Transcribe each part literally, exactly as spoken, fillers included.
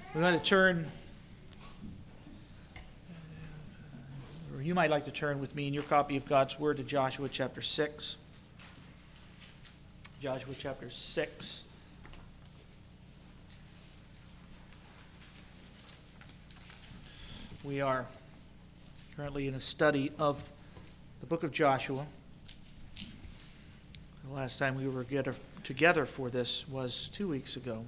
We're going to turn, or you might like to turn with me in your copy of God's Word to Joshua chapter six. Joshua chapter six. We are currently in a study of the book of Joshua. The last time we were together for this was two weeks ago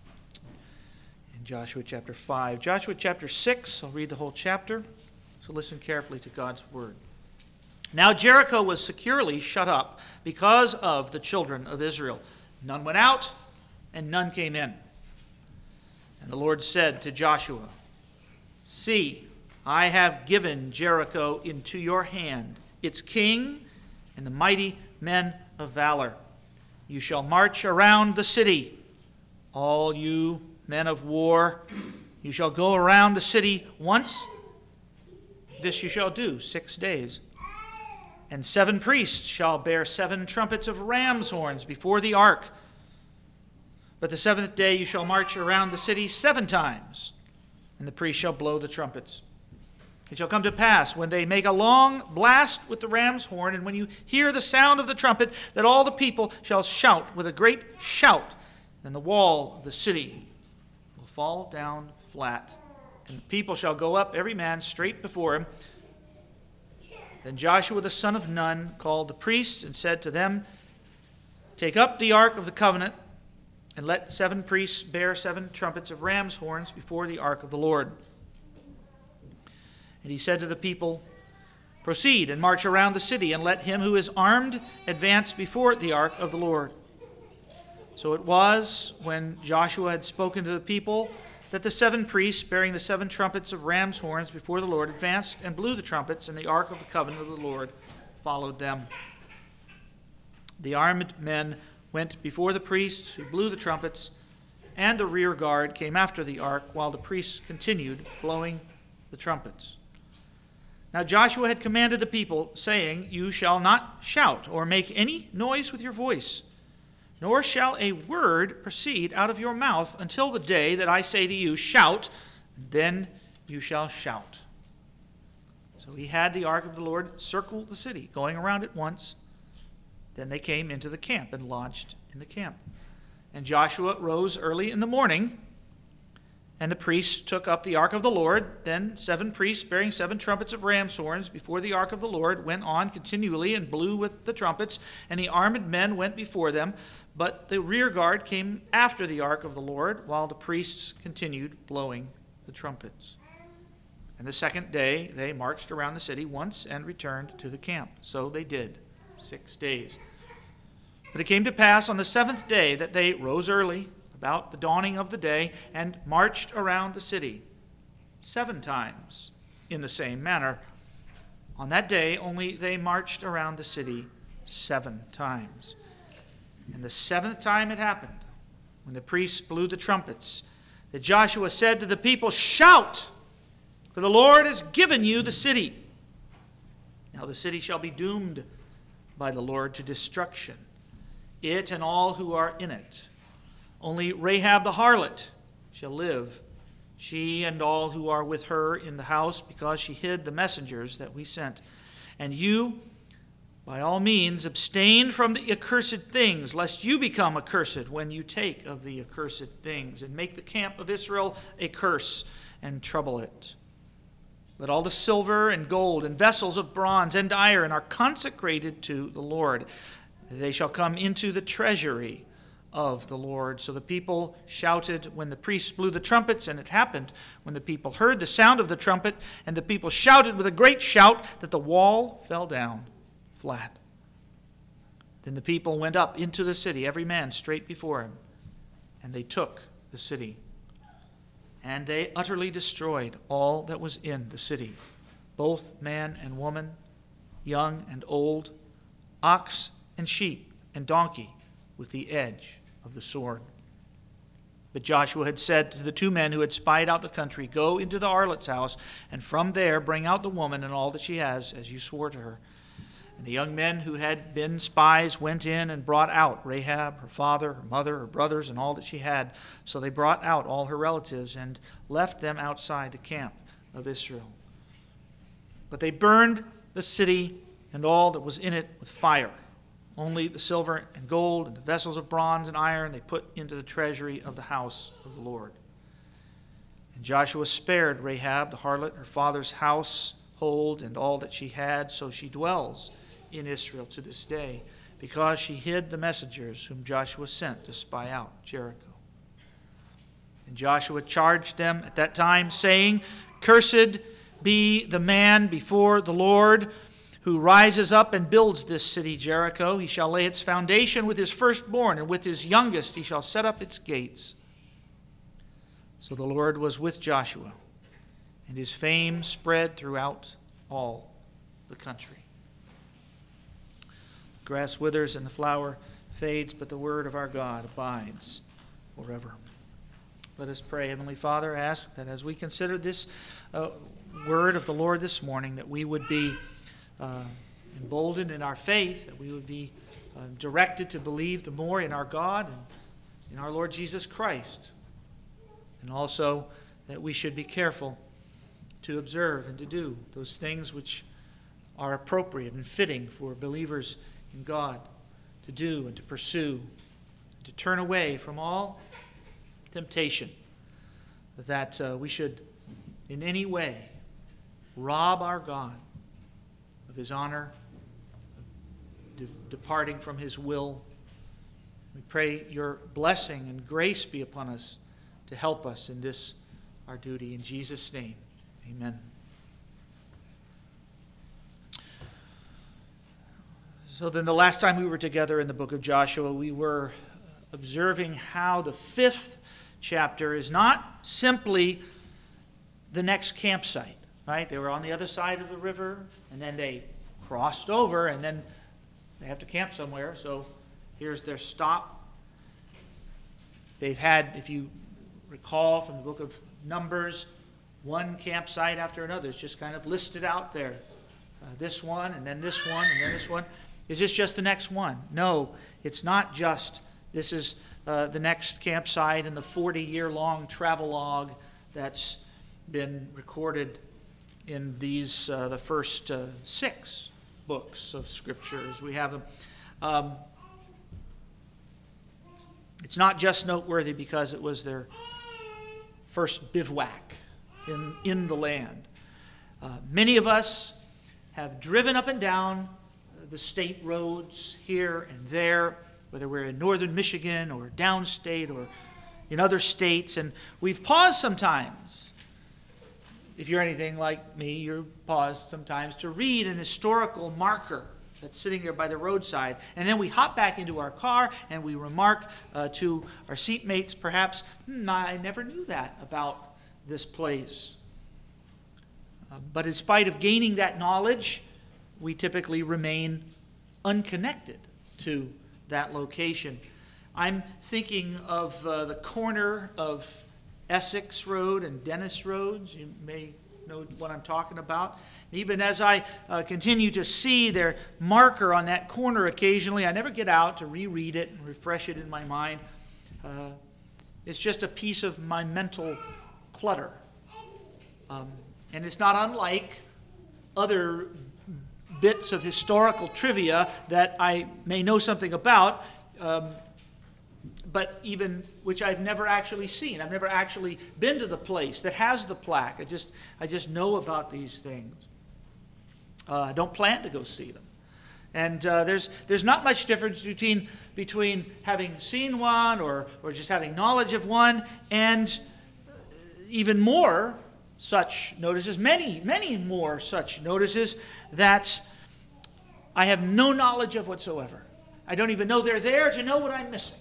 in Joshua chapter five. Joshua chapter six, I'll read the whole chapter, so listen carefully to God's word. Now Jericho was securely shut up because of the children of Israel. None went out, and none came in. And the Lord said to Joshua, "See, I have given Jericho into your hand, its king and the mighty men of valor. You shall march around the city, all you men of war. You shall go around the city once. This you shall do six days. And seven priests shall bear seven trumpets of ram's horns before the ark. But the seventh day you shall march around the city seven times, and the priests shall blow the trumpets. It shall come to pass, when they make a long blast with the ram's horn, and when you hear the sound of the trumpet, that all the people shall shout with a great shout. Then the wall of the city will fall down flat, and the people shall go up, every man straight before him. Then Joshua the son of Nun called the priests and said to them, Take up the ark of the covenant, and let seven priests bear seven trumpets of ram's horns before the ark of the Lord. And he said to the people, Proceed and march around the city, and let him who is armed advance before the ark of the Lord. So it was, when Joshua had spoken to the people, that the seven priests, bearing the seven trumpets of ram's horns before the Lord, advanced and blew the trumpets, and the ark of the covenant of the Lord followed them. The armed men went before the priests, who blew the trumpets, and the rear guard came after the ark, while the priests continued blowing the trumpets. Now Joshua had commanded the people, saying, You shall not shout or make any noise with your voice, nor shall a word proceed out of your mouth until the day that I say to you, Shout, then you shall shout. So he had the ark of the Lord circle the city, going around it once. Then they came into the camp and lodged in the camp. And Joshua rose early in the morning, and the priests took up the ark of the Lord. Then seven priests, bearing seven trumpets of ram's horns before the ark of the Lord, went on continually and blew with the trumpets, and the armed men went before them. But the rear guard came after the ark of the Lord, while the priests continued blowing the trumpets. And the second day they marched around the city once and returned to the camp. So they did six days. But it came to pass on the seventh day that they rose early, about the dawning of the day, and marched around the city seven times in the same manner. On that day only they marched around the city seven times. And the seventh time it happened, when the priests blew the trumpets, that Joshua said to the people, Shout, for the Lord has given you the city. Now the city shall be doomed by the Lord to destruction, it and all who are in it. Only Rahab the harlot shall live, she and all who are with her in the house, because she hid the messengers that we sent. And you, by all means, abstain from the accursed things, lest you become accursed when you take of the accursed things, and make the camp of Israel a curse and trouble it. Let all the silver and gold and vessels of bronze and iron are consecrated to the Lord. They shall come into the treasury of the Lord. So the people shouted when the priests blew the trumpets, and it happened when the people heard the sound of the trumpet, and the people shouted with a great shout, that the wall fell down flat. Then the people went up into the city, every man straight before him, and they took the city. And they utterly destroyed all that was in the city, both man and woman, young and old, ox and sheep and donkey, with the edge of the sword. But Joshua had said to the two men who had spied out the country, Go into the harlot's house, and from there bring out the woman and all that she has, as you swore to her. And the young men who had been spies went in and brought out Rahab, her father, her mother, her brothers, and all that she had. So they brought out all her relatives and left them outside the camp of Israel. But they burned the city and all that was in it with fire. Only the silver and gold and the vessels of bronze and iron they put into the treasury of the house of the Lord. And Joshua spared Rahab, the harlot, her father's household, and all that she had, so she dwells in Israel to this day, because she hid the messengers whom Joshua sent to spy out Jericho. And Joshua charged them at that time, saying, Cursed be the man before the Lord, who rises up and builds this city Jericho. He shall lay its foundation with his firstborn, and with his youngest he shall set up its gates. So the Lord was with Joshua, and his fame spread throughout all the country. The grass withers and the flower fades, but the word of our God abides forever. Let us pray. Heavenly Father, ask that as we consider this uh, word of the Lord this morning, that we would be uh, emboldened in our faith, that we would be uh, directed to believe the more in our God and in our Lord Jesus Christ, and also that we should be careful to observe and to do those things which are appropriate and fitting for believers in God to do and to pursue, and to turn away from all temptation, that uh, we should in any way rob our God of his honor, de- departing from his will. We pray your blessing and grace be upon us to help us in this our duty. In Jesus' name, amen. So then the last time we were together in the book of Joshua, we were observing how the fifth chapter is not simply the next campsite, right? They were on the other side of the river, and then they crossed over, and then they have to camp somewhere, so here's their stop. They've had, if you recall from the book of Numbers, one campsite after another. It's just kind of listed out there. Uh, this one, and then this one, and then this one. Is this just the next one? No, it's not just. This is uh, the next campsite in the forty-year-long travelogue that's been recorded in these, uh, the first uh, six books of Scripture as we have them. Um, it's not just noteworthy because it was their first bivouac in, in the land. Uh, many of us have driven up and down the state roads here and there, whether we're in northern Michigan or downstate or in other states, and we've paused sometimes. If you're anything like me, you're paused sometimes to read an historical marker that's sitting there by the roadside, and then we hop back into our car and we remark uh, to our seatmates, perhaps, hmm, I never knew that about this place. Uh, but in spite of gaining that knowledge, we typically remain unconnected to that location. I'm thinking of uh, the corner of Essex Road and Dennis Roads. You may know what I'm talking about. Even as I uh, continue to see their marker on that corner occasionally, I never get out to reread it and refresh it in my mind. Uh, it's just a piece of my mental clutter. Um, and it's not unlike other bits of historical trivia that I may know something about, um, but even which I've never actually seen. I've never actually been to the place that has the plaque. I just I just know about these things. Uh, I don't plan to go see them. And uh, there's there's not much difference between between having seen one or or just having knowledge of one, and even more such notices, many, many more such notices that I have no knowledge of whatsoever. I don't even know they're there to know what I'm missing.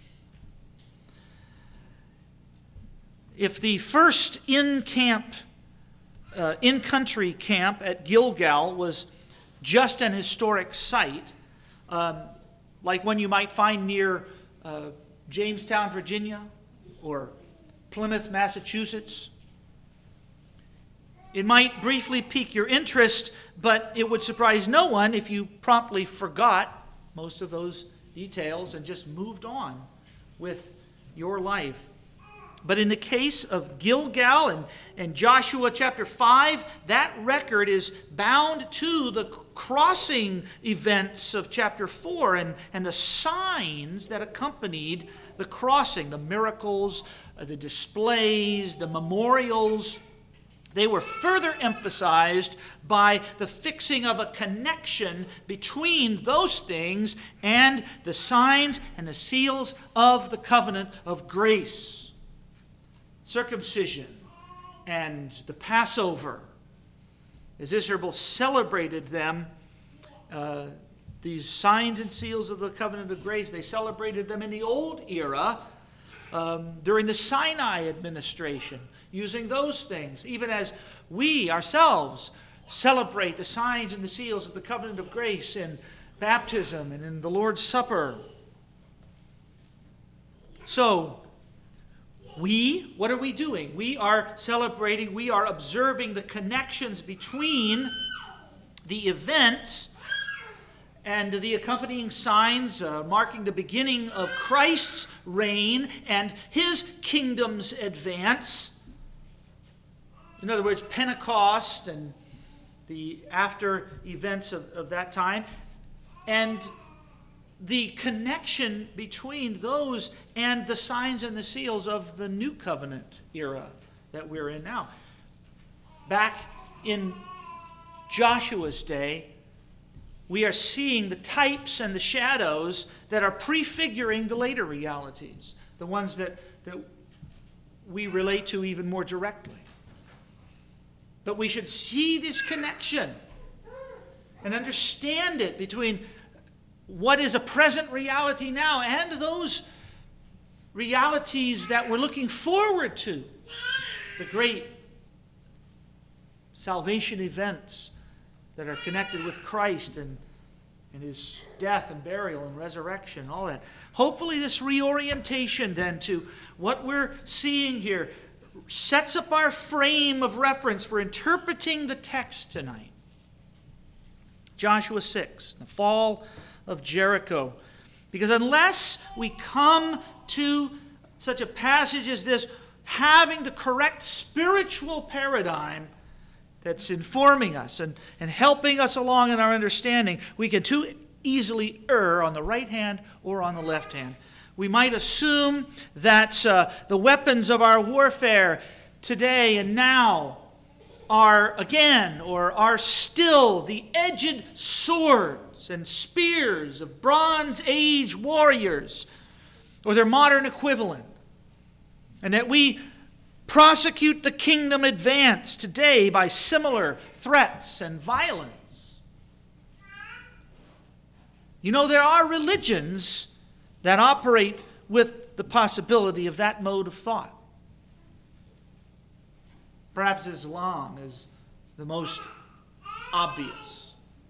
If the first in-camp, uh, in-country camp at Gilgal was just an historic site, um, like one you might find near uh, Jamestown, Virginia, or Plymouth, Massachusetts, It might briefly pique your interest, but it would surprise no one if you promptly forgot most of those details and just moved on with your life. But in the case of Gilgal and, and Joshua chapter five, that record is bound to the crossing events of chapter four and, and the signs that accompanied the crossing, the miracles, the displays, the memorials. They were further emphasized by the fixing of a connection between those things and the signs and the seals of the covenant of grace. Circumcision and the Passover. As Israel celebrated them, uh, these signs and seals of the covenant of grace, they celebrated them in the old era um, during the Sinai administration, using those things, even as we ourselves celebrate the signs and the seals of the covenant of grace in baptism and in the Lord's Supper. So, we, what are we doing? We are celebrating, we are observing the connections between the events and the accompanying signs uh, marking the beginning of Christ's reign and his kingdom's advance. In other words, Pentecost and the after events of, of that time. And the connection between those and the signs and the seals of the new covenant era that we're in now. Back in Joshua's day, we are seeing the types and the shadows that are prefiguring the later realities, the ones that, that we relate to even more directly. But we should see this connection and understand it between what is a present reality now and those realities that we're looking forward to, the great salvation events that are connected with Christ and, and his death and burial and resurrection and all that. Hopefully this reorientation then to what we're seeing here sets up our frame of reference for interpreting the text tonight. Joshua six, the fall of Jericho. Because unless we come to such a passage as this, having the correct spiritual paradigm that's informing us and, and helping us along in our understanding, we can too easily err on the right hand or on the left hand. We might assume that uh, the weapons of our warfare today and now are again or are still the edged swords and spears of Bronze Age warriors or their modern equivalent, and that we prosecute the kingdom advance today by similar threats and violence. You know, there are religions that operate with the possibility of that mode of thought. Perhaps Islam is the most obvious.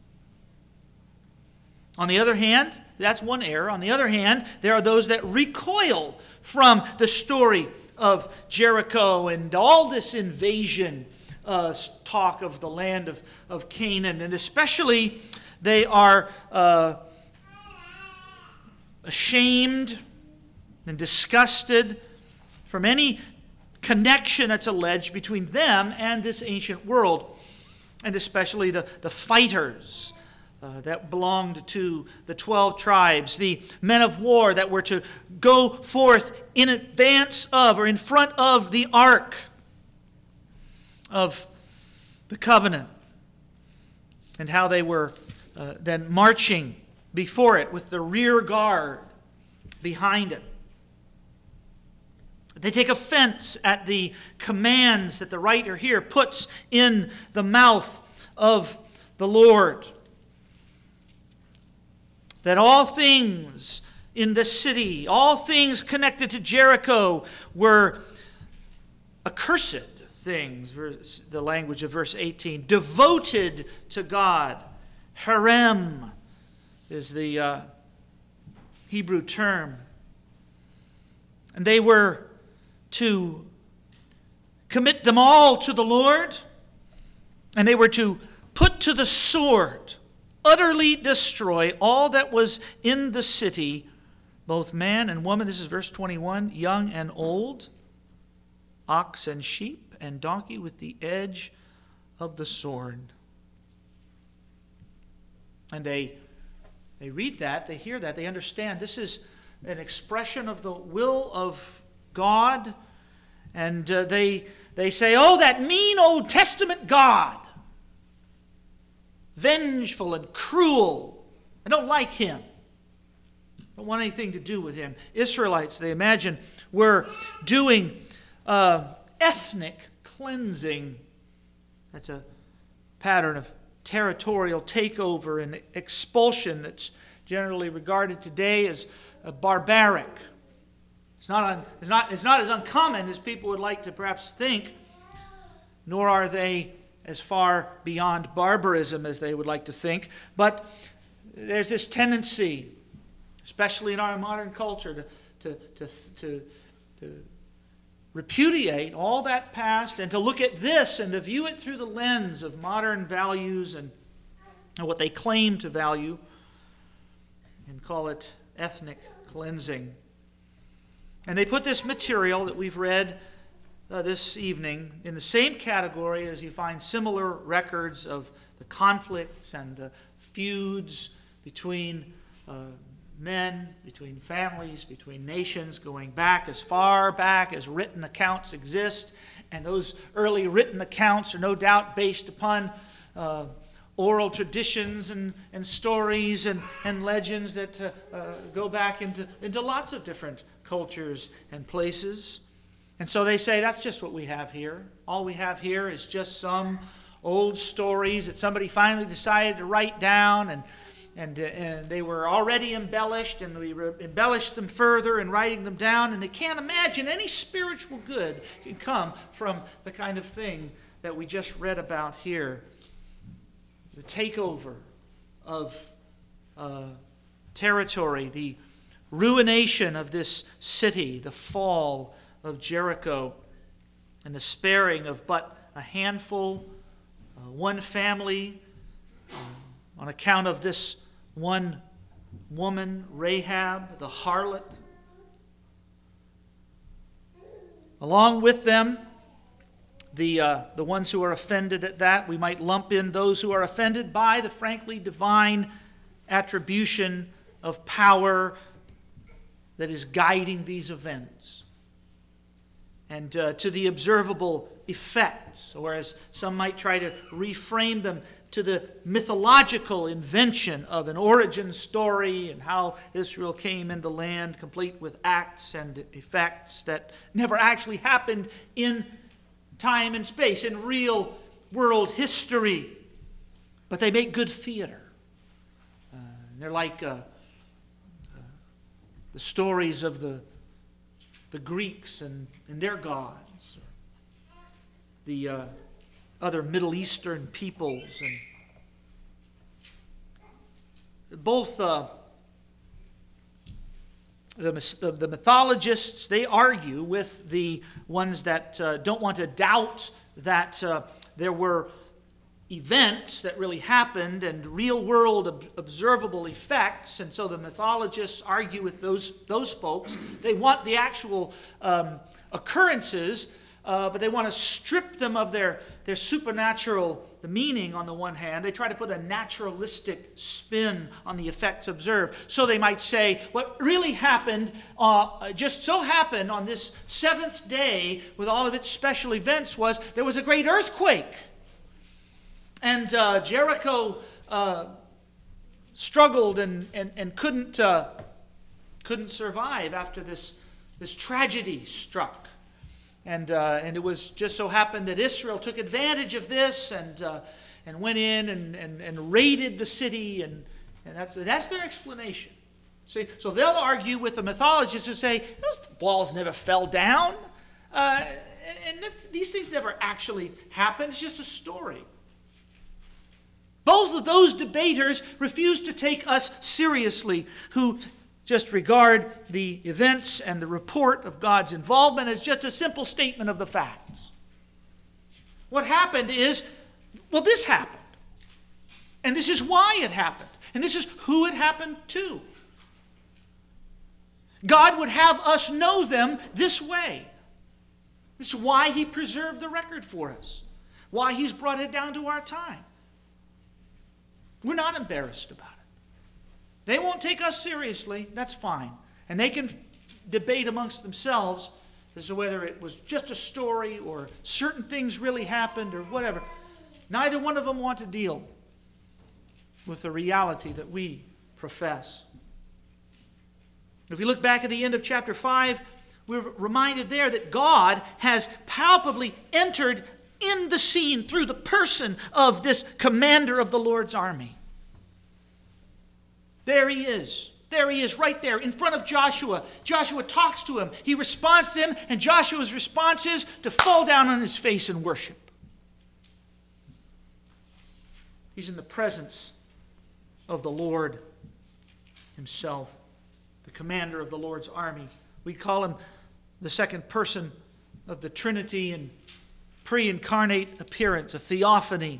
On the other hand, that's one error. On the other hand, there are those that recoil from the story of Jericho and all this invasion uh, talk of the land of, of Canaan. And especially they are uh, ashamed and disgusted from any connection that's alleged between them and this ancient world, and especially the, the fighters uh, that belonged to the twelve tribes, the men of war that were to go forth in advance of or in front of the ark of the covenant, and how they were uh, then marching before it with the rear guard behind it. They take offense at the commands that the writer here puts in the mouth of the Lord. That all things in the city, all things connected to Jericho were accursed things, the language of verse eighteen, devoted to God. Harem is the uh, Hebrew term. And they were to commit them all to the Lord And they were to put to the sword, utterly destroy all that was in the city, both man and woman. This is verse twenty-one, young and old, ox and sheep and donkey with the edge of the sword. And they, they read that, they hear that, they understand this is an expression of the will of God. And uh, they, they say, oh, that mean Old Testament God, vengeful and cruel. I don't like him. I don't want anything to do with him. Israelites, they imagine, were doing uh, ethnic cleansing. That's a pattern of territorial takeover and expulsion that's generally regarded today as uh, barbaric. It's not, un, it's, not, it's not as uncommon as people would like to perhaps think, nor are they as far beyond barbarism as they would like to think. But there's this tendency, especially in our modern culture, to, to, to, to, to repudiate all that past and to look at this and to view it through the lens of modern values and, and what they claim to value and call it ethnic cleansing. And they put this material that we've read uh, this evening in the same category as you find similar records of the conflicts and the feuds between uh, men, between families, between nations, going back as far back as written accounts exist. And those early written accounts are no doubt based upon uh, oral traditions and, and stories and, and legends that uh, uh, go back into, into lots of different cultures and places. And so they say, that's just what we have here. All we have here is just some old stories that somebody finally decided to write down, and and, uh, and they were already embellished, and we re- embellished them further in writing them down, and they can't imagine any spiritual good can come from the kind of thing that we just read about here. The takeover of uh, territory, the ruination of this city, the fall of Jericho, and the sparing of but a handful, uh, one family, uh, on account of this one woman, Rahab, the harlot. Along with them, the, uh, the ones who are offended at that, we might lump in those who are offended by the frankly divine attribution of power that is guiding these events, and uh, to the observable effects, or as some might try to reframe them, to the mythological invention of an origin story and how Israel came into land, complete with acts and effects that never actually happened in time and space, in real world history. But they make good theater. Uh, they're like uh, uh, the stories of the, the Greeks and, and their gods, or the uh, other Middle Eastern peoples. And both uh, the, the, the mythologists, they argue with the ones that uh, don't want to doubt that uh, there were events that really happened and real-world ob- observable effects. And so the mythologists argue with those, those folks. They want the actual um, occurrences, uh, but they want to strip them of their, their supernatural the meaning on the one hand. They try to put a naturalistic spin on the effects observed. So they might say, what really happened, uh, just so happened on this seventh day with all of its special events was there was a great earthquake. And uh, Jericho uh, struggled and, and, and couldn't, uh, couldn't survive after this, this tragedy struck. And uh, and it was just so happened that Israel took advantage of this and uh, and went in and, and, and raided the city, and, and that's that's their explanation. See, so they'll argue with the mythologists who say those walls never fell down, uh, and, and these things never actually happened. It's just a story. Both of those debaters refuse to take us seriously, who just regard the events and the report of God's involvement as just a simple statement of the facts. What happened is Well, this happened. And this is why it happened. And this is who it happened to. God would have us know them this way. This is why He preserved the record for us. Why He's brought it down to our time. We're not embarrassed about it. They won't take us seriously. That's fine. And they can debate amongst themselves as to whether it was just a story or certain things really happened or whatever. Neither one of them want to deal with the reality that we profess. If we look back at the end of chapter five, we're reminded there that God has palpably entered in the scene through the person of this commander of the Lord's army. There he is. There he is, right there in front of Joshua. Joshua talks to him. He responds to him, and Joshua's response is to fall down on his face and worship. He's in the presence of the Lord Himself, the commander of the Lord's army. We call Him the second person of the Trinity in pre-incarnate appearance, a theophany.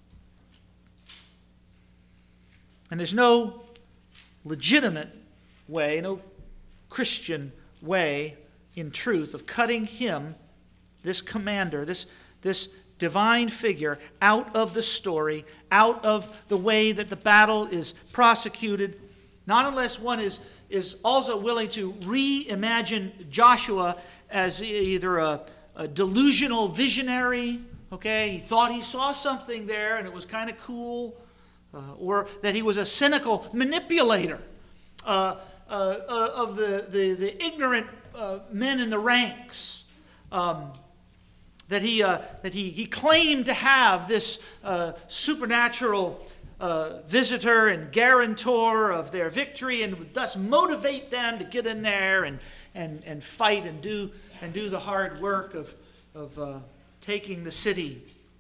And there's no legitimate way, no Christian way, in truth, of cutting Him, this commander, this, this divine figure, out of the story, out of the way that the battle is prosecuted, not unless one is, is also willing to reimagine Joshua as either a, a delusional visionary, okay, he thought he saw something there and it was kind of cool, uh, or that he was a cynical manipulator uh, uh, uh, of the, the, the ignorant uh, men in the ranks. Um, That he uh, that he he claimed to have this uh, supernatural uh, visitor and guarantor of their victory, and would thus motivate them to get in there and and and fight and do and do the hard work of of uh, taking the city.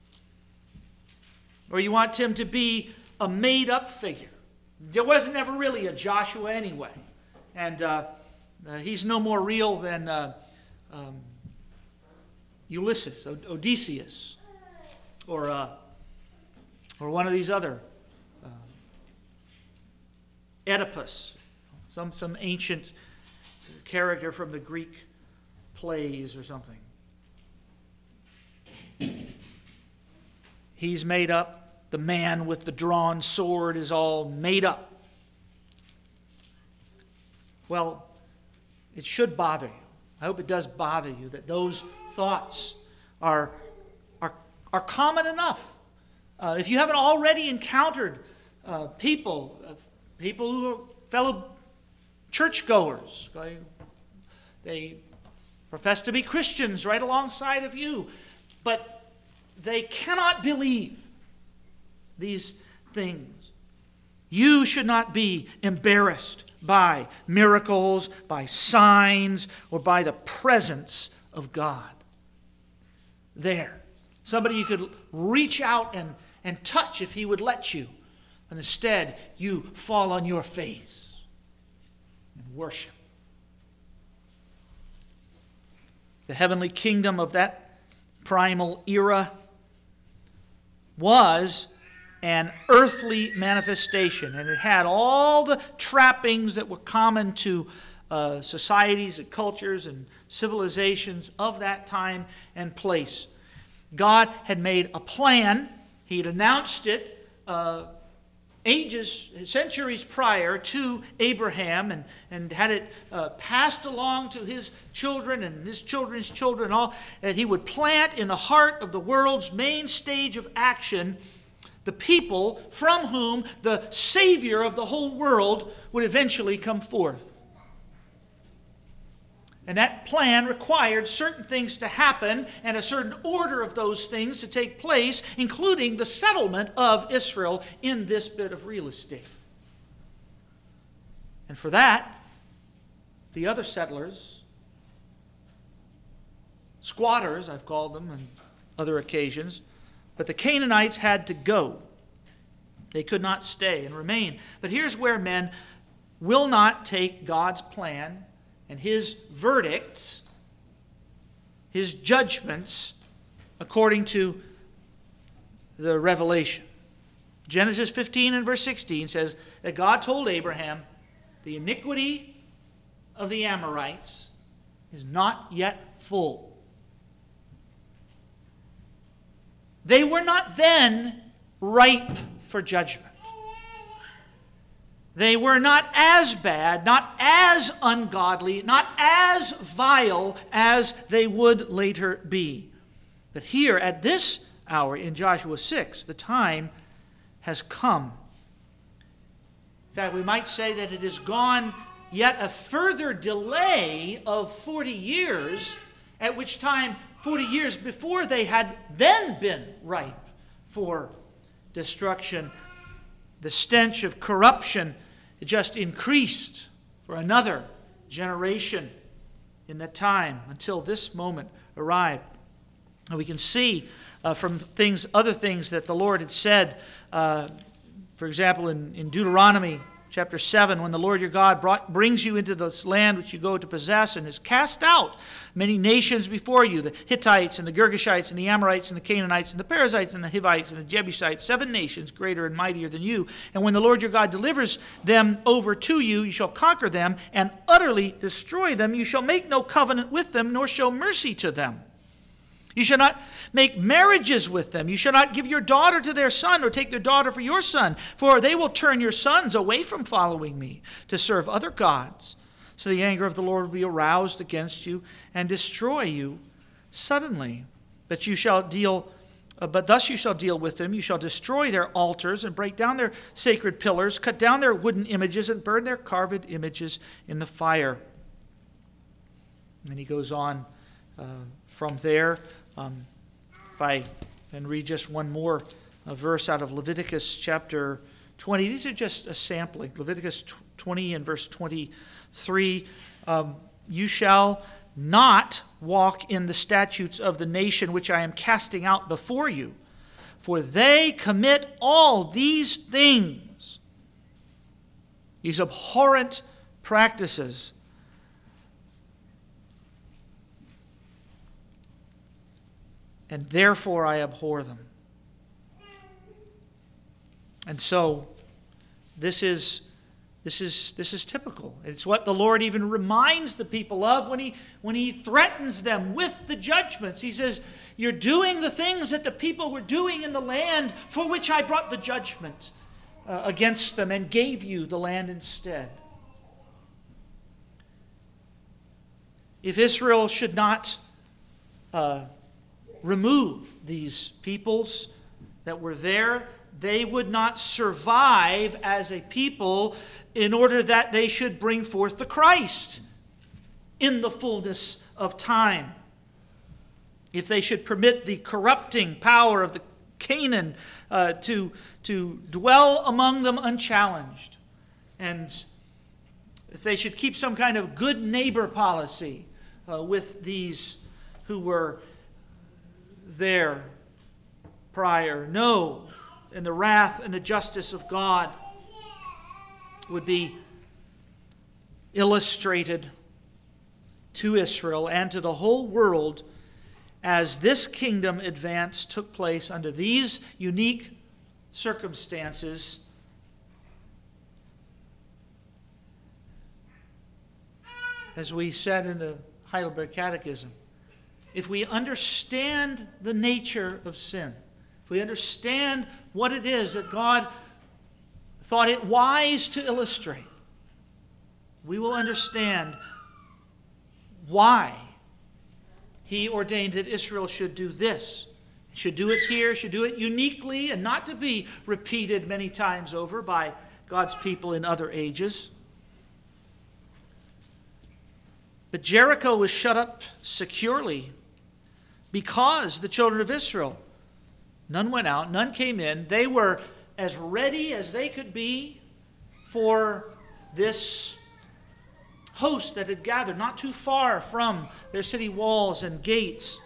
Or you want him to be a made-up figure. There was never really a Joshua anyway, and uh, uh, he's no more real than Uh, um, Ulysses, Odysseus, or uh, or one of these other uh, Oedipus, some some ancient character from the Greek plays or something. He's made up. The man with the drawn sword is all made up. Well, it should bother you. I hope it does bother you that those thoughts are, are, are common enough. Uh, if you haven't already encountered uh, people, uh, people who are fellow churchgoers, they, they profess to be Christians right alongside of you, but they cannot believe these things. You should not be embarrassed by miracles, by signs, or by the presence of God. There. Somebody you could reach out and, and touch if He would let you. And instead, you fall on your face and worship. The heavenly kingdom of that primal era was an earthly manifestation, and it had all the trappings that were common to uh, societies and cultures and civilizations of that time and place. God had made a plan. He had announced it uh, ages, centuries prior to Abraham, and, and had it uh, passed along to his children and his children's children, all that He would plant in the heart of the world's main stage of action the people from whom the Savior of the whole world would eventually come forth. And that plan required certain things to happen and a certain order of those things to take place, including the settlement of Israel in this bit of real estate. And for that, the other settlers, squatters I've called them on other occasions, but the Canaanites had to go. They could not stay and remain. But here's where men will not take God's plan and His verdicts, His judgments, according to the revelation. Genesis fifteen and verse sixteen says that God told Abraham, the iniquity of the Amorites is not yet full. They were not then ripe for judgment. They were not as bad, not as ungodly, not as vile as they would later be. But here, at this hour in Joshua six, the time has come. In fact, we might say that it has gone yet a further delay of forty years, at which time, forty years before they had then been ripe for destruction. The stench of corruption just increased for another generation in that time until this moment arrived. And we can see uh, from things, other things that the Lord had said, uh, for example, in, in Deuteronomy chapter seven, when the Lord your God brought, brings you into this land which you go to possess, and has cast out many nations before you, the Hittites and the Girgashites and the Amorites and the Canaanites and the Perizzites and the Hivites and the Jebusites, seven nations greater and mightier than you. And when the Lord your God delivers them over to you, you shall conquer them and utterly destroy them. You shall make no covenant with them, nor show mercy to them. You shall not make marriages with them. You shall not give your daughter to their son, or take their daughter for your son, for they will turn your sons away from following me to serve other gods. So the anger of the Lord will be aroused against you and destroy you suddenly. But you shall deal, uh, but thus you shall deal with them. You shall destroy their altars and break down their sacred pillars, cut down their wooden images, and burn their carved images in the fire. And he goes on uh, from there. Um, if I can read just one more uh, verse out of Leviticus chapter twenty. These are just a sampling. Leviticus twenty and verse twenty-three. Um, you shall not walk in the statutes of the nation which I am casting out before you, for they commit all these things, these abhorrent practices. And therefore I abhor them. And so this is this is this is typical. It's what the Lord even reminds the people of when he when he threatens them with the judgments. He says, you're doing the things that the people were doing in the land for which I brought the judgment uh, against them and gave you the land instead. If Israel should not uh, remove these peoples that were there, they would not survive as a people in order that they should bring forth the Christ in the fullness of time. If they should permit the corrupting power of the Canaan uh, to, to dwell among them unchallenged, and if they should keep some kind of good neighbor policy uh, with these who were there prior. No, and the wrath and the justice of God would be illustrated to Israel and to the whole world as this kingdom advance took place under these unique circumstances. As we said in the Heidelberg Catechism, if we understand the nature of sin, if we understand what it is that God thought it wise to illustrate, we will understand why he ordained that Israel should do this, should do it here, should do it uniquely, and not to be repeated many times over by God's people in other ages. But Jericho was shut up securely because the children of Israel, none went out, none came in. They were as ready as they could be for this host that had gathered not too far from their city walls and gates.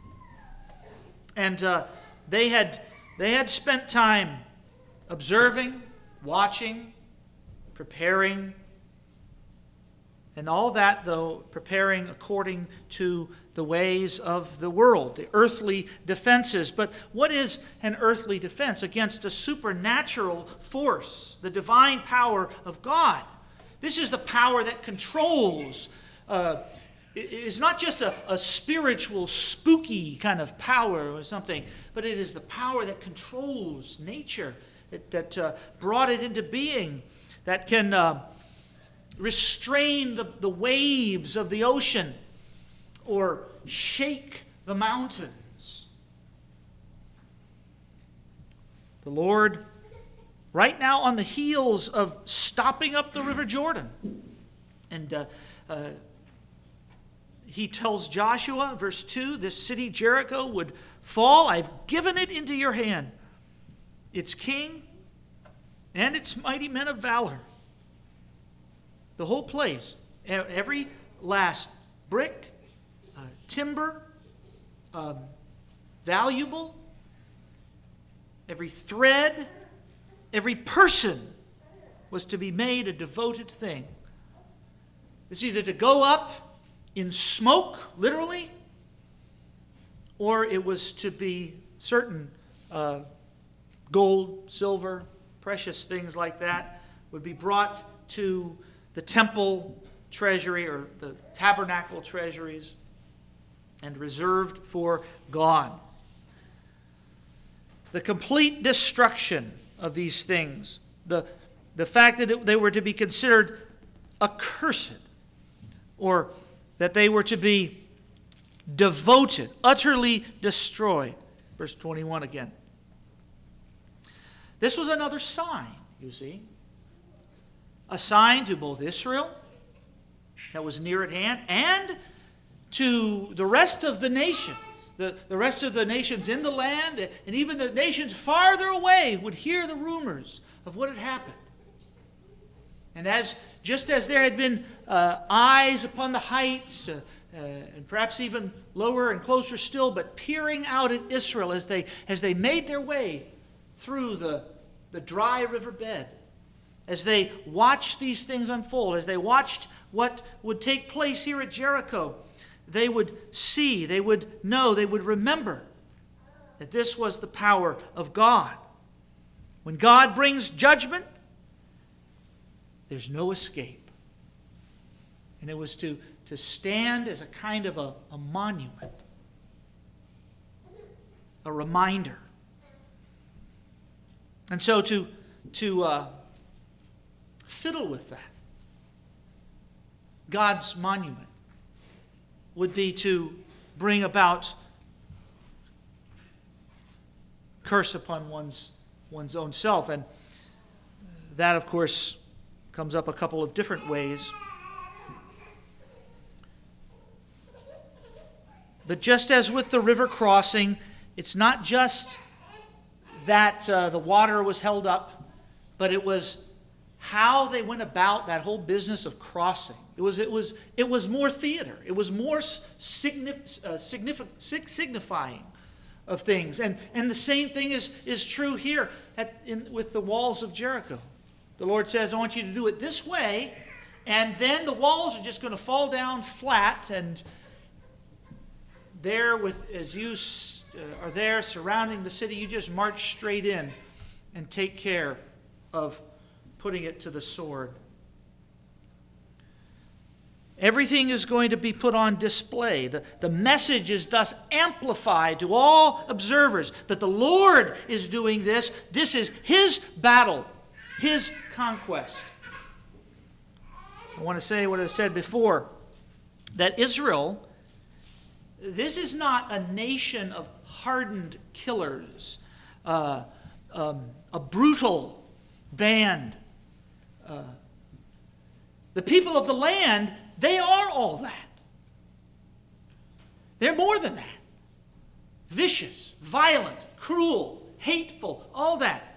And uh, they had they had spent time observing, watching, preparing, and all that, though, preparing according to the ways of the world, the earthly defenses. But what is an earthly defense against a supernatural force, the divine power of God? This is the power that controls. Uh, it is not just a, a spiritual, spooky kind of power or something, but it is the power that controls nature, that, that uh, brought it into being, that can uh, restrain the, the waves of the ocean, or shake the mountains. The Lord, right now on the heels of stopping up the River Jordan, and uh, uh, he tells Joshua, verse two, this city Jericho would fall. I've given it into your hand, its king and its mighty men of valor. The whole place, every last brick, Uh, timber, um, valuable, every thread, every person was to be made a devoted thing. It's either to go up in smoke, literally, or it was to be certain uh, gold, silver, precious things like that would be brought to the temple treasury or the tabernacle treasuries and reserved for God. The complete destruction of these things, the, the fact that it, they were to be considered accursed, or that they were to be devoted, utterly destroyed. Verse twenty-one again. This was another sign, you see. A sign to both Israel that was near at hand, and to the rest of the nations. The, the rest of the nations in the land, and even the nations farther away, would hear the rumors of what had happened. And as just as there had been uh, eyes upon the heights, uh, uh, and perhaps even lower and closer still, but peering out at Israel as they as they made their way through the, the dry riverbed, as they watched these things unfold, as they watched what would take place here at Jericho, they would see, they would know, they would remember that this was the power of God. When God brings judgment, there's no escape. And it was to, to stand as a kind of a, a monument, a reminder. And so to, to uh, fiddle with that, God's monument, would be to bring about curse upon one's one's own self. And that, of course, comes up a couple of different ways. But just as with the river crossing, it's not just that uh, the water was held up, but it was how they went about that whole business of crossing. It was, it was, it was more theater. It was more signif- uh, signific- signifying of things. And, and the same thing is, is true here at, in, with the walls of Jericho. The Lord says, I want you to do it this way, and then the walls are just going to fall down flat, and there, with as you uh, are there surrounding the city, you just march straight in and take care of putting it to the sword. Everything is going to be put on display. The, the message is thus amplified to all observers that the Lord is doing this. This is His battle, His conquest. I want to say what I said before, that Israel, this is not a nation of hardened killers, uh, um, a brutal band. Uh, the people of the land, they are all that. They're more than that. Vicious, violent, cruel, hateful, all that.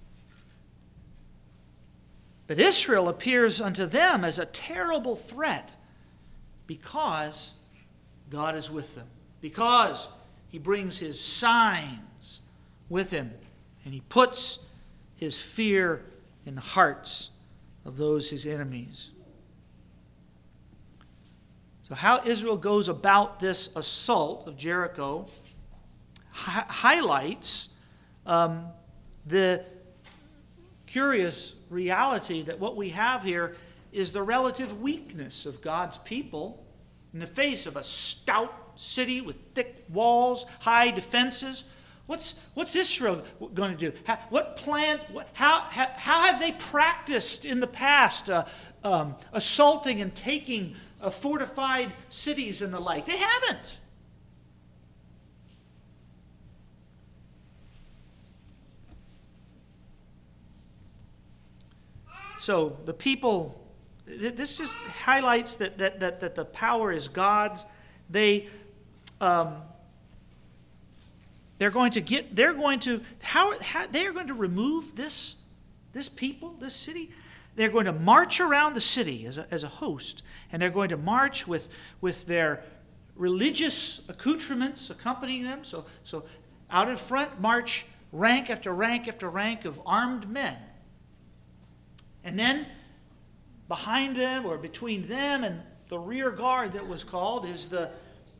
But Israel appears unto them as a terrible threat because God is with them. Because He brings His signs with Him. And He puts His fear in the hearts of those His enemies. So how Israel goes about this assault of Jericho hi- highlights um, the curious reality that what we have here is the relative weakness of God's people in the face of a stout city with thick walls, high defenses. What's, what's Israel going to do? How, what plan, what, how, how, how have they practiced in the past uh, um, assaulting and taking uh, fortified cities and the like? They haven't. So the people, this just highlights that, that, that, that the power is God's. They, um, they're going to get, they're going to, how, how they're going to remove this, this people, this city. They're going to march around the city as a, as a host, and they're going to march with, with their religious accoutrements accompanying them. So, so out in front march rank after rank after rank of armed men. And then behind them, or between them and the rear guard that was called, is the,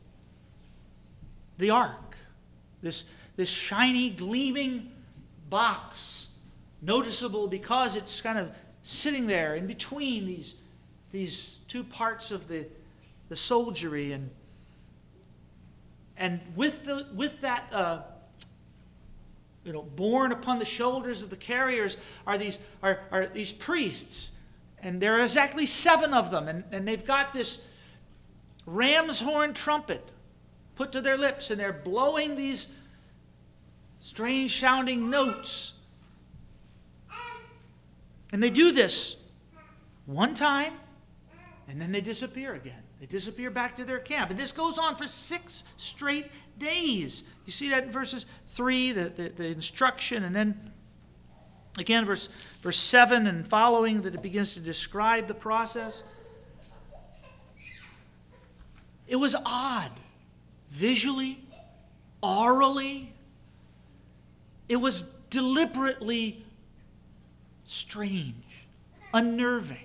the ark. This, this shiny, gleaming box, noticeable because it's kind of sitting there in between these, these two parts of the, the soldiery. And, and with, the, with that... Uh, You know, borne upon the shoulders of the carriers are these are, are these priests, and there are exactly seven of them, and, and they've got this ram's horn trumpet put to their lips, and they're blowing these strange sounding notes. And they do this one time, and then they disappear again. They disappear back to their camp. And this goes on for six straight days. You see that in verses three, the, the, the instruction, and then again verse, verse seven and following, that it begins to describe the process. It was odd, visually, aurally. It was deliberately strange, unnerving.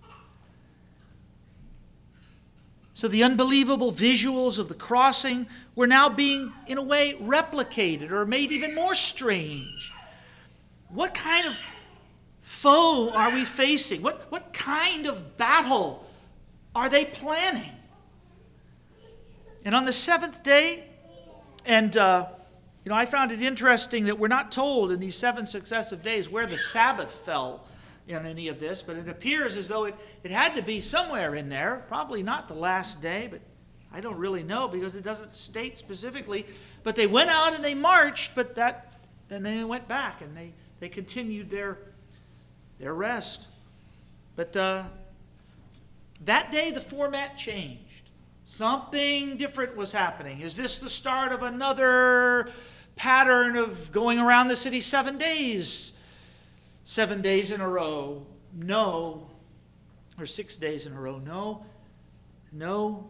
So the unbelievable visuals of the crossing were now being, in a way, replicated or made even more strange. What kind of foe are we facing? What, what kind of battle are they planning? And on the seventh day, and uh, you know, I found it interesting that we're not told in these seven successive days where the Sabbath fell in any of this, but it appears as though it, it had to be somewhere in there, probably not the last day, but I don't really know because it doesn't state specifically. But they went out and they marched, but that, and then they went back and they, they continued their, their rest. But uh, that day the format changed. Something different was happening. Is this the start of another pattern of going around the city seven days? Seven days in a row? No. Or six days in a row? No. No.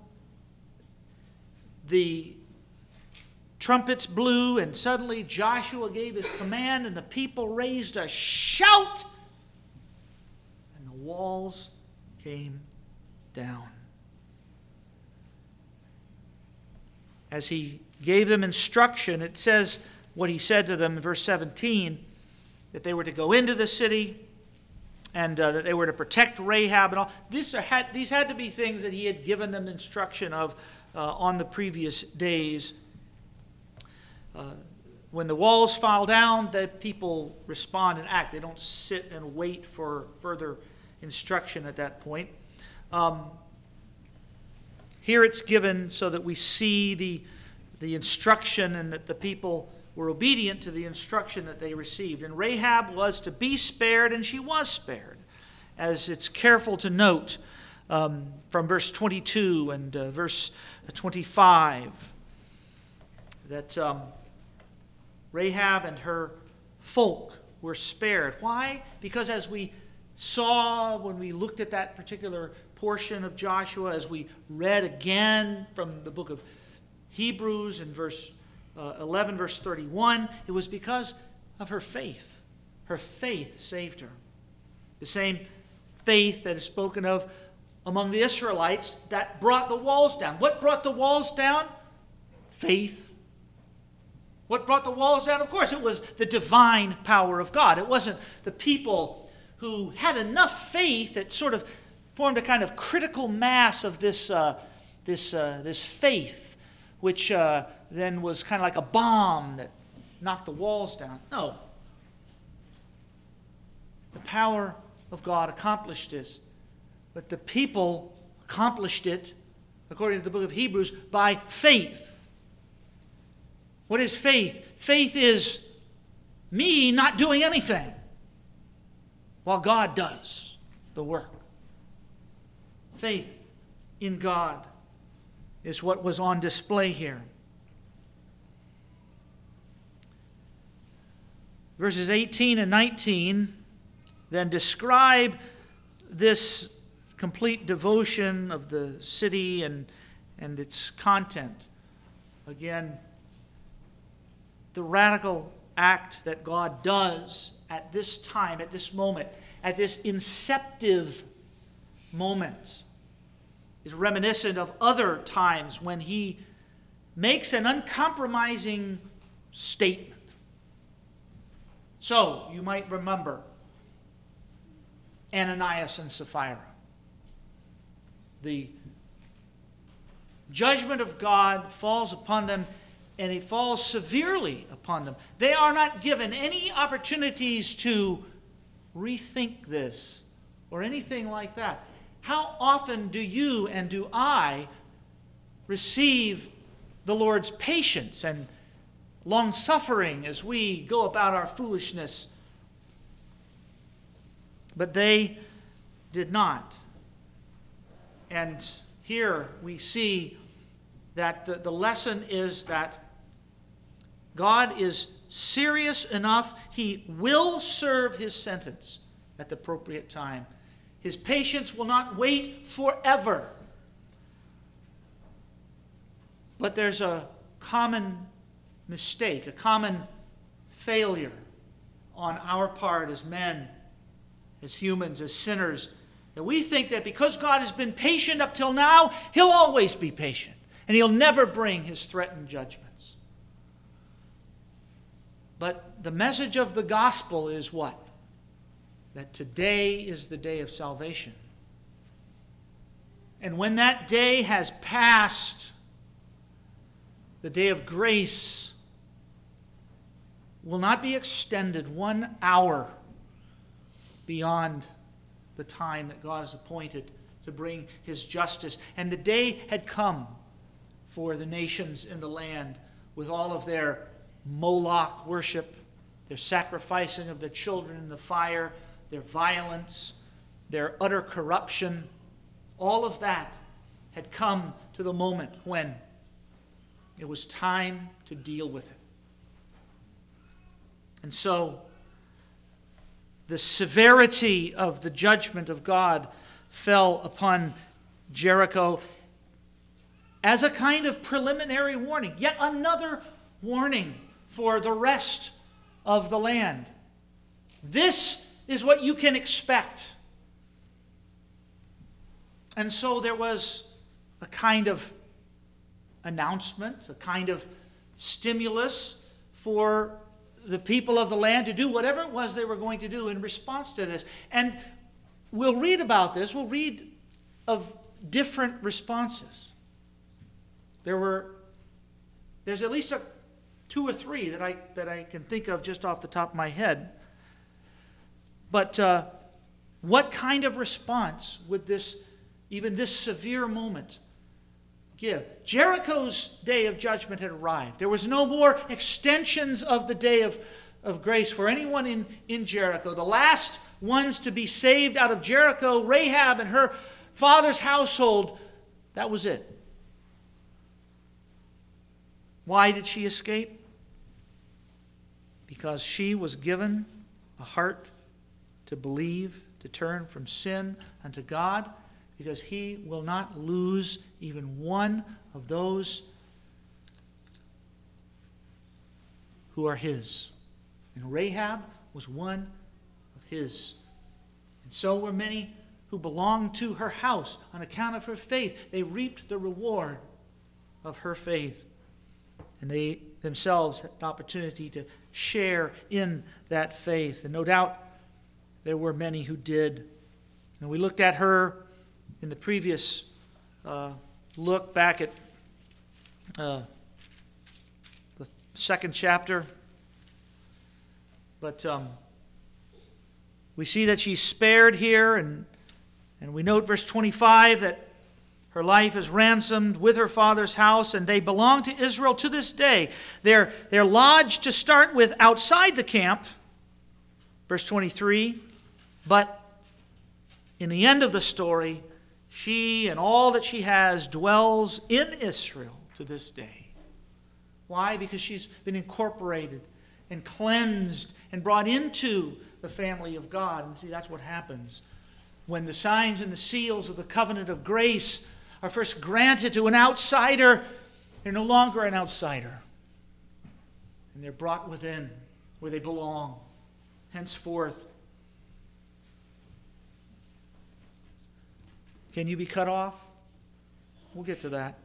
The trumpets blew, and suddenly Joshua gave his command, and the people raised a shout, and the walls came down. As he gave them instruction, it says what he said to them in verse seventeen, that they were to go into the city and uh, that they were to protect Rahab and all. This had, these had to be things that he had given them instruction of uh, on the previous days. Uh, when the walls fall down, the people respond and act. They don't sit and wait for further instruction at that point. Um, here it's given so that we see the, the instruction and that the people were obedient to the instruction that they received. And Rahab was to be spared, and she was spared, as it's careful to note um, from verse twenty-two and uh, verse twenty-five that um, Rahab and her folk were spared. Why? Because as we saw when we looked at that particular portion of Joshua, as we read again from the book of Hebrews in verse Uh, eleven, verse thirty-one, it was because of her faith. Her faith saved her. The same faith that is spoken of among the Israelites that brought the walls down. What brought the walls down? Faith. What brought the walls down? Of course, it was the divine power of God. It wasn't the people who had enough faith that sort of formed a kind of critical mass of this, uh, this, uh, this faith, which uh, then was kind of like a bomb that knocked the walls down. No. The power of God accomplished this. But the people accomplished it, according to the book of Hebrews, by faith. What is faith? Faith is me not doing anything while God does the work. Faith in God is what was on display here. Verses eighteen and nineteen then describe this complete devotion of the city and, and its content. Again, the radical act that God does at this time, at this moment, at this inceptive moment, is reminiscent of other times when he makes an uncompromising statement. So, you might remember Ananias and Sapphira. The judgment of God falls upon them, and it falls severely upon them. They are not given any opportunities to rethink this or anything like that. How often do you and do I receive the Lord's patience and long-suffering as we go about our foolishness? But they did not. And here we see that the, the lesson is that God is serious enough. He will serve his sentence at the appropriate time. His patience will not wait forever. But there's a common mistake, a common failure on our part as men, as humans, as sinners, that we think that because God has been patient up till now, he'll always be patient, and he'll never bring his threatened judgments. But the message of the gospel is what? That today is the day of salvation. And when that day has passed, the day of grace will not be extended one hour beyond the time that God has appointed to bring his justice. And the day had come for the nations in the land with all of their Moloch worship, their sacrificing of their children in the fire, their violence, their utter corruption. All of that had come to the moment when it was time to deal with it. And so, the severity of the judgment of God fell upon Jericho as a kind of preliminary warning, yet another warning for the rest of the land. This is what you can expect. And so there was a kind of announcement, a kind of stimulus for the people of the land to do whatever it was they were going to do in response to this. And we'll read about this. We'll read of different responses. There were, there's at least a, two or three that I that I can think of just off the top of my head. But uh, what kind of response would this, even this severe moment, give? Jericho's day of judgment had arrived. There was no more extensions of the day of, of grace for anyone in, in Jericho. The last ones to be saved out of Jericho, Rahab and her father's household, that was it. Why did she escape? Because she was given a heart to believe, to turn from sin unto God, because he will not lose even one of those who are his. And Rahab was one of his. And so were many who belonged to her house on account of her faith. They reaped the reward of her faith. And they themselves had an opportunity to share in that faith. And no doubt there were many who did. And we looked at her in the previous uh, look back at uh, the second chapter. But um, we see that she's spared here, and, and we note verse twenty-five that her life is ransomed with her father's house, and they belong to Israel to this day. They're, they're lodged to start with outside the camp, verse twenty-three, but in the end of the story, she and all that she has dwells in Israel to this day. Why? Because she's been incorporated and cleansed and brought into the family of God. And see, that's what happens when the signs and the seals of the covenant of grace are first granted to an outsider. They're no longer an outsider. And they're brought within where they belong henceforth. Can you be cut off? We'll get to that.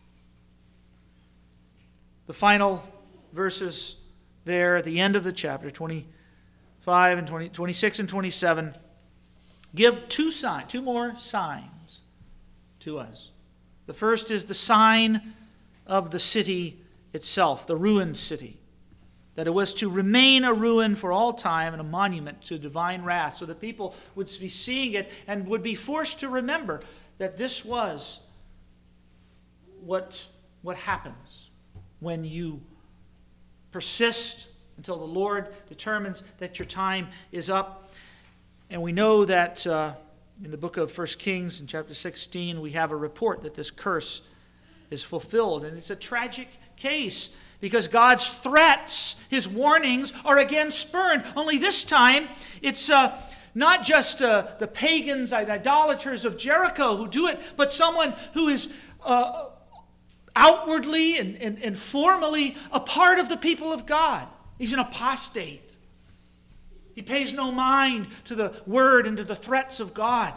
The final verses there at the end of the chapter, twenty-five and twenty, twenty-six and twenty-seven, give two signs, two more signs to us. The first is the sign of the city itself, the ruined city, that it was to remain a ruin for all time and a monument to divine wrath, so that people would be seeing it and would be forced to remember that this was what, what happens when you persist until the Lord determines that your time is up. And we know that uh, in the book of First Kings in chapter sixteen, we have a report that this curse is fulfilled. And it's a tragic case because God's threats, his warnings, are again spurned. Only this time, it's uh, not just uh, the pagans and idolaters of Jericho who do it, but someone who is uh, outwardly and, and, and formally a part of the people of God. He's an apostate. He pays no mind to the word and to the threats of God.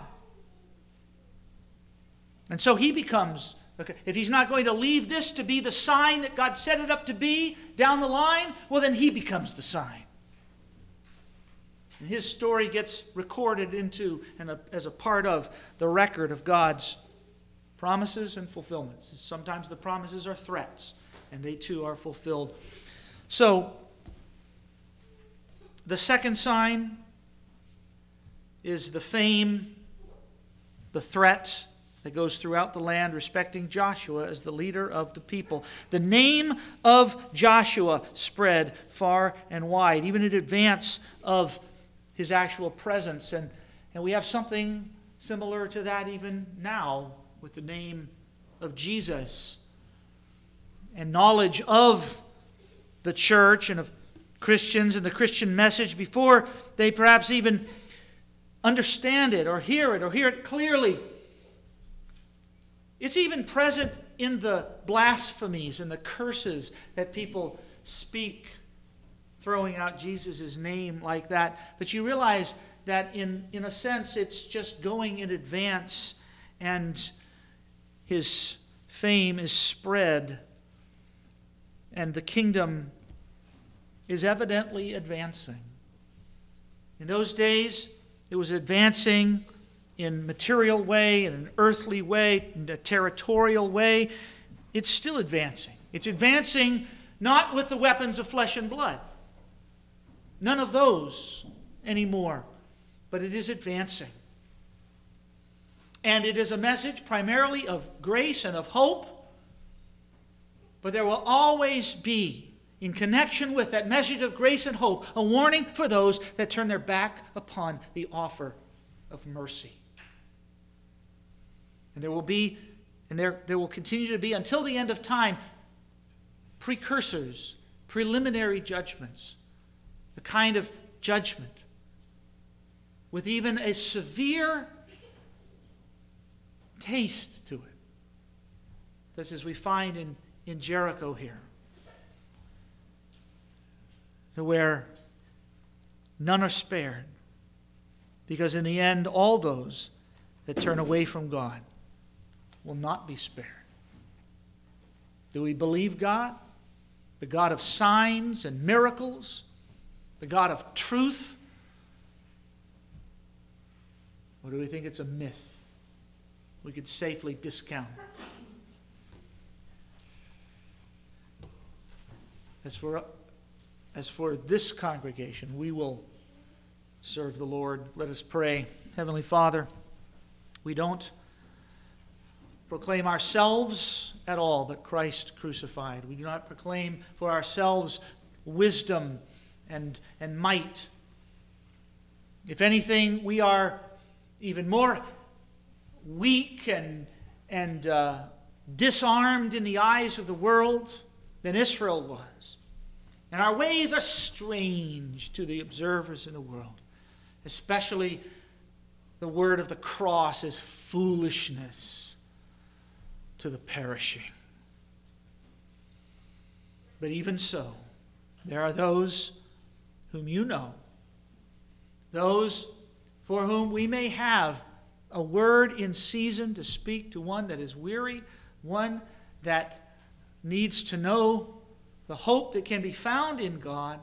And so he becomes, okay, if he's not going to leave this to be the sign that God set it up to be down the line, well, then he becomes the sign. And his story gets recorded into and a, as a part of the record of God's promises and fulfillments. Sometimes the promises are threats, and they too are fulfilled. So, the second sign is the fame, the threat that goes throughout the land respecting Joshua as the leader of the people. The name of Joshua spread far and wide, even in advance of his actual presence. And, and we have something similar to that even now with the name of Jesus. And knowledge of the church and of Christians and the Christian message before they perhaps even understand it or hear it or hear it clearly. It's even present in the blasphemies and the curses that people speak, throwing out Jesus' name like that. But you realize that in, in a sense it's just going in advance, and his fame is spread, and the kingdom is evidently advancing. In those days, it was advancing in material way, in an earthly way, in a territorial way. It's still advancing. It's advancing not with the weapons of flesh and blood. None of those anymore. But it is advancing. And it is a message primarily of grace and of hope. But there will always be, in connection with that message of grace and hope, a warning for those that turn their back upon the offer of mercy. And there will be, and there, there will continue to be, until the end of time, precursors, preliminary judgments, the kind of judgment with even a severe taste to it, such as we find in, in Jericho here, where none are spared, because in the end all those that turn away from God will not be spared. Do we believe God? The God of signs and miracles? The God of truth? Or do we think it's a myth we could safely discount? As for, as for this congregation, we will serve the Lord. Let us pray. Heavenly Father, we don't proclaim ourselves at all, but Christ crucified. We do not proclaim for ourselves wisdom and, and might. If anything, we are even more weak and, and uh, disarmed in the eyes of the world than Israel was. And our ways are strange to the observers in the world. Especially the word of the cross is foolishness to the perishing. But even so, there are those whom you know, those for whom we may have a word in season to speak to one that is weary, one that needs to know the hope that can be found in God.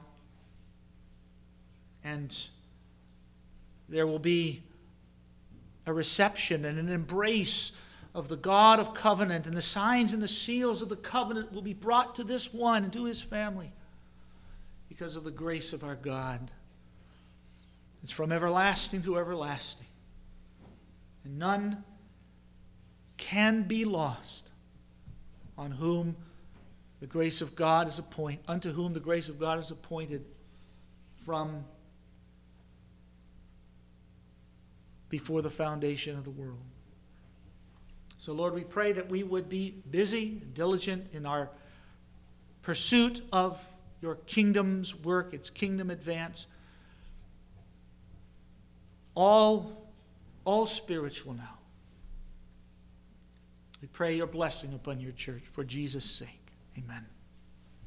And there will be a reception and an embrace of the God of covenant, and the signs and the seals of the covenant will be brought to this one and to his family because of the grace of our God. It's from everlasting to everlasting. And none can be lost on whom the grace of God is appointed, unto whom the grace of God is appointed from before the foundation of the world. So, Lord, we pray that we would be busy and diligent in our pursuit of your kingdom's work, its kingdom advance. All, all spiritual now. We pray your blessing upon your church for Jesus' sake. Amen.